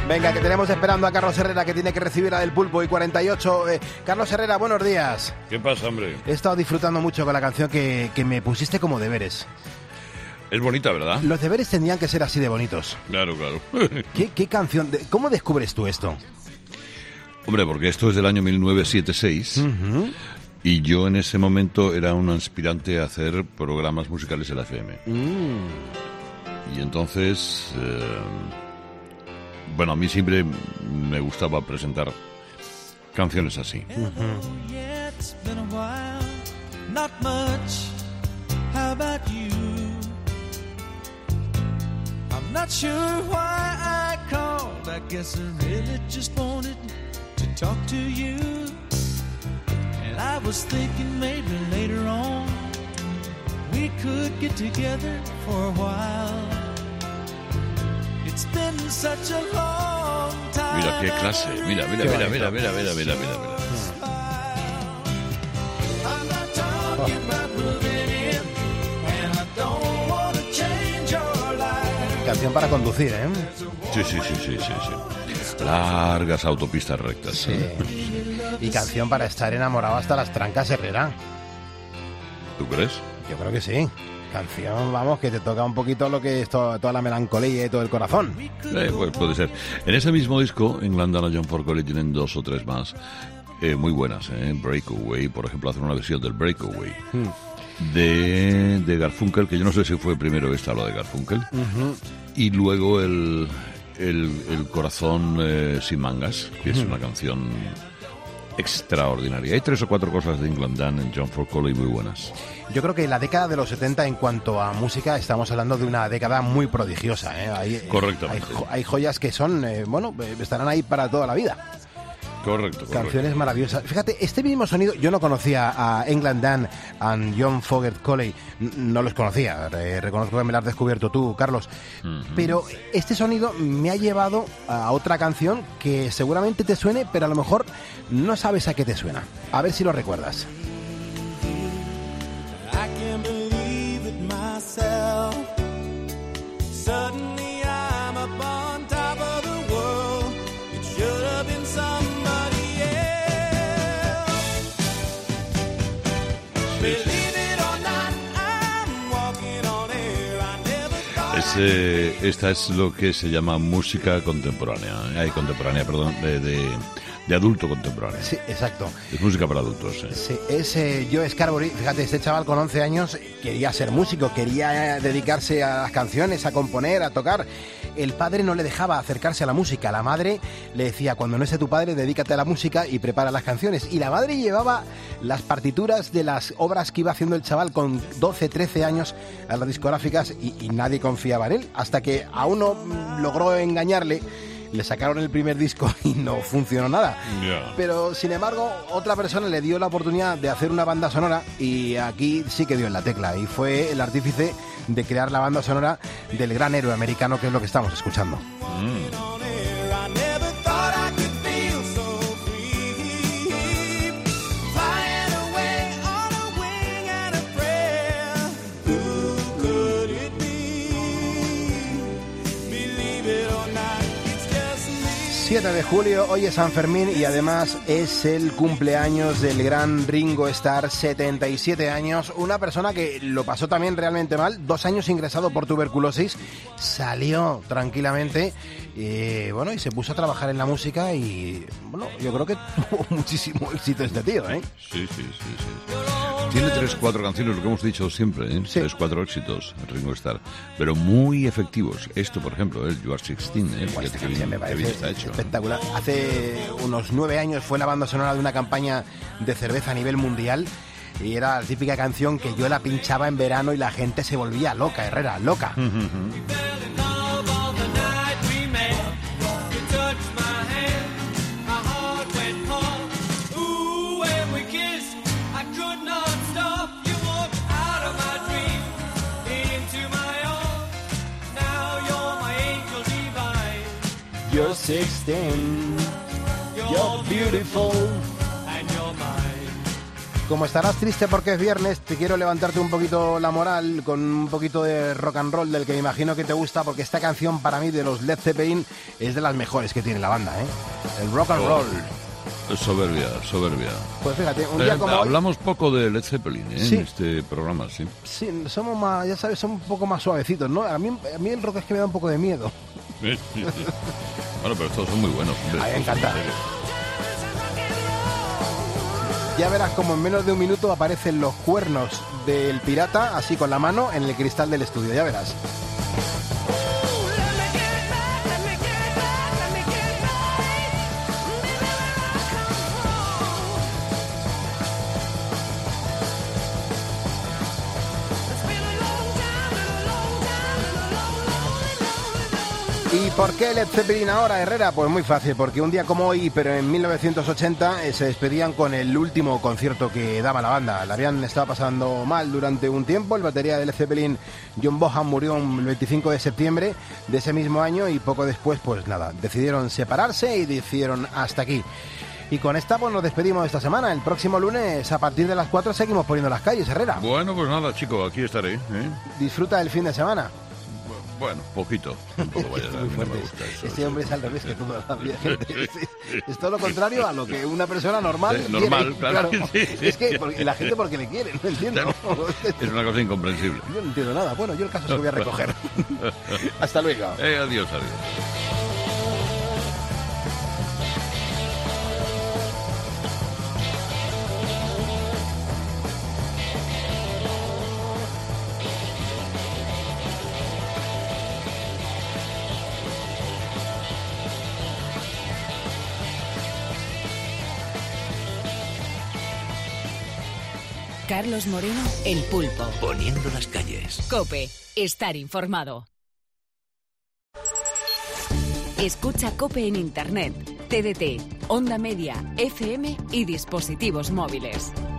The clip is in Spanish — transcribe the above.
Venga, que tenemos esperando a Carlos Herrera, que tiene que recibir a Del Pulpo y 48. Carlos Herrera, buenos días. ¿Qué pasa, hombre? He estado disfrutando mucho con la canción que me pusiste como deberes. Es bonita, ¿verdad? Los deberes tendrían que ser así de bonitos. Claro, claro. ¿Qué canción? ¿Cómo descubres tú esto? Hombre, porque esto es del año 1976 y yo en ese momento era un aspirante a hacer programas musicales en la FM. Y entonces, bueno, a mí siempre me gustaba presentar canciones así. I'm not sure why I called. I guess I really just wanted to talk to you. And I was thinking maybe later on we could get together for a while. It's been such a long time. Mira qué clase. Mira. I'm not talking about moving in, and I don't want to change your life. Canción para conducir, ¿eh? Sí. Largas autopistas rectas. Sí. Y canción para estar enamorado hasta las trancas, Herrera. ¿Tú crees? Yo creo que sí. Canción, vamos, que te toca un poquito lo que es toda la melancolía y todo el corazón. Pues puede ser. En ese mismo disco, en Glendale, John Forcoli tienen 2 o 3 más muy buenas. Breakaway, por ejemplo, hacen una versión del Breakaway. De Garfunkel, que yo no sé si fue primero esta o la de Garfunkel. Y luego el Corazón sin mangas, que es una canción extraordinaria. Hay 3 o 4 cosas de England Dan en John Forcoli muy buenas. Yo creo que la década de los 70 en cuanto a música estamos hablando de una década muy prodigiosa, ¿eh? Correctamente. Hay joyas que son, estarán ahí para toda la vida. Correcto. Canciones maravillosas. Fíjate, este mismo sonido, yo no conocía a England Dan and John Fogerty Calley, no los conocía, reconozco que me lo has descubierto tú, Carlos, pero este sonido me ha llevado a otra canción que seguramente te suene, pero a lo mejor no sabes a qué te suena. A ver si lo recuerdas. I can't believe it myself. Suddenly I'm up on top of the world. It should have been somebody else. Believe it or not, I'm walking on air. I never thought. Esta es lo que se llama música contemporánea. De adulto contemporáneo. Sí, exacto. Es música para adultos. Sí, es Joe Scarborough. Fíjate, este chaval con 11 años quería ser músico, quería dedicarse a las canciones, a componer, a tocar. El padre no le dejaba acercarse a la música. La madre le decía, cuando no esté tu padre, dedícate a la música y prepara las canciones. Y la madre llevaba las partituras de las obras que iba haciendo el chaval con 12, 13 años a las discográficas y nadie confiaba en él. Hasta que a uno logró engañarle. Le sacaron el primer disco y no funcionó nada. Yeah. Pero, sin embargo, otra persona le dio la oportunidad de hacer una banda sonora y aquí sí que dio en la tecla. Y fue el artífice de crear la banda sonora del gran héroe americano, que es lo que estamos escuchando. El 7 de julio, hoy es San Fermín y además es el cumpleaños del gran Ringo Starr, 77 años, una persona que lo pasó también realmente mal, 2 años ingresado por tuberculosis, salió tranquilamente y se puso a trabajar en la música y yo creo que tuvo muchísimo éxito este tío, ¿eh? Sí. Tiene 3 o 4 canciones, lo que hemos dicho siempre, ¿eh? Sí. 3 o 4 éxitos, Ringo Starr, pero muy efectivos. Esto, por ejemplo, es You Are 16, ¿eh? Pues Fíjate que bien está hecho. Espectacular. Hace unos 9 años fue la banda sonora de una campaña de cerveza a nivel mundial y era la típica canción que yo la pinchaba en verano y la gente se volvía loca, Herrera, loca. You're 16, you're beautiful, and you're mine. Como estarás triste porque es viernes, te quiero levantarte un poquito la moral con un poquito de rock and roll del que me imagino que te gusta, porque esta canción para mí de los Led Zeppelin es de las mejores que tiene la banda, ¿eh? El rock and roll. Soberbia. Pues fíjate, un día como hoy... Hablamos poco de Led Zeppelin, Sí. en este programa, sí. Sí, somos más, ya sabes, somos un poco más suavecitos, ¿no? A mí el rock es que me da un poco de miedo. Bueno, pero estos son muy buenos. A mí me encanta. Ya verás como en menos de un minuto aparecen los cuernos del pirata, así con la mano, en el cristal del estudio, ya verás. ¿Y por qué Led Zeppelin ahora, Herrera? Pues muy fácil, porque un día como hoy, pero en 1980, se despedían con el último concierto que daba la banda. La habían estado pasando mal durante un tiempo. El batería de Led Zeppelin, John Bonham, murió el 25 de septiembre de ese mismo año y poco después, pues nada, decidieron separarse y decidieron hasta aquí. Y con esta pues nos despedimos esta semana. El próximo lunes, a partir de las 4, seguimos poniendo las calles, Herrera. Bueno, pues nada, chico, aquí estaré, ¿eh? Disfruta del fin de semana. Bueno, poquito. Tampoco vaya a Es muy fuerte. me gusta eso. Este hombre es al revés que toda la gente. Es todo lo contrario a lo que una persona normal Sí, normal, quiere. claro. Sí. Es que la gente porque le quiere, no entiendo. Es una cosa incomprensible. Yo no entiendo nada. Bueno, yo el caso es que voy a recoger. Hasta luego. Adiós. Carlos Moreno, El Pulpo. Poniendo las calles. COPE. Estar informado. Escucha COPE en Internet, TDT, Onda Media, FM y dispositivos móviles.